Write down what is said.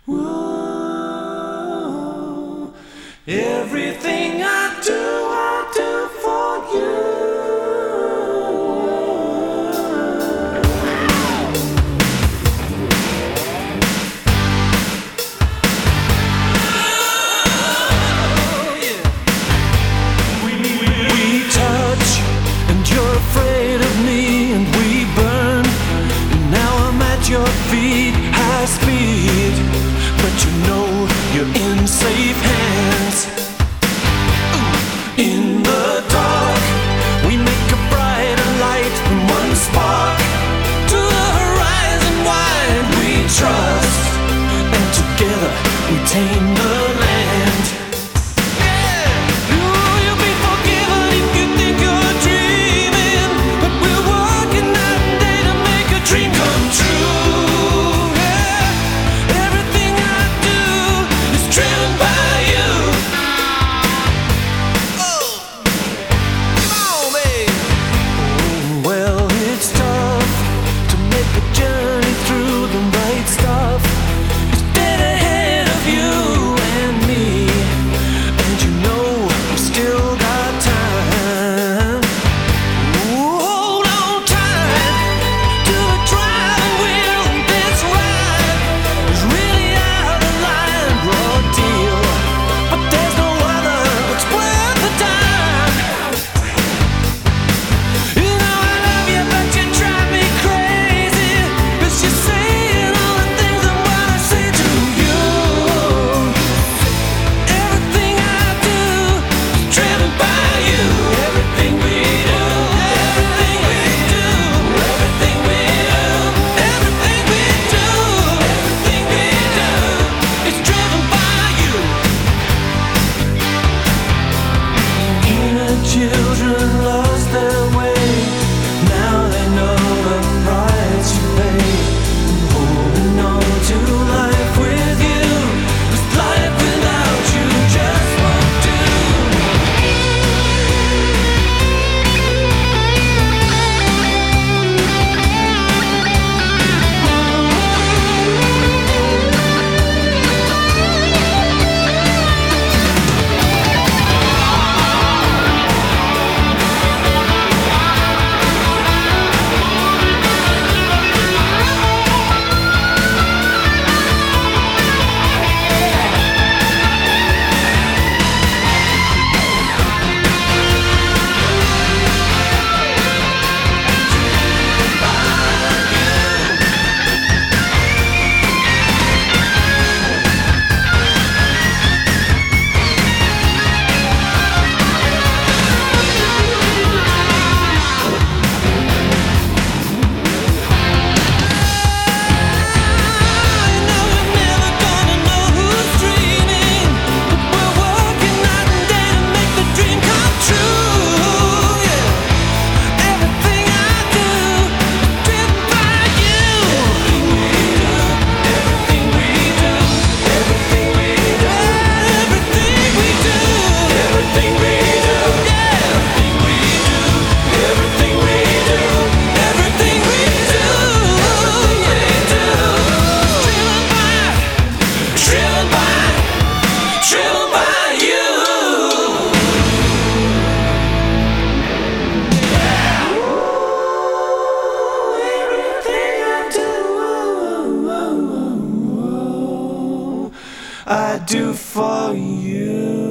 Whoa. Everything I do for you. We touch, and you're afraid of me, and we burn. Now I'm at your feet, high speed, but you know you're in safe hands. In the dark, we make a brighter light from one spark. To the horizon wide we trust, and together we tame the land. You'll be forgiven if you think you're dreaming, but we're working night and day to make a dream come true. Everything I do is driven by you. Come on, babe. Oh, well, it's tough to make a journey through the right stuff. It's dead ahead of you and me, and you know we've still got time. Hold on tight to the driving wheel, and this ride is really out of line, raw deal. But there's no other that's worth the time. You know I love you, but you drive me crazy, 'cause you're saying all the things I wanna say to you. Everything I do is driven by you. Everything we do, everything we do, everything we do, everything we do, everything we do is driven by you. Inner children lost their way. Now they know the price you pay. Holding on to life with you, 'cause life without you just won't do. I do for you.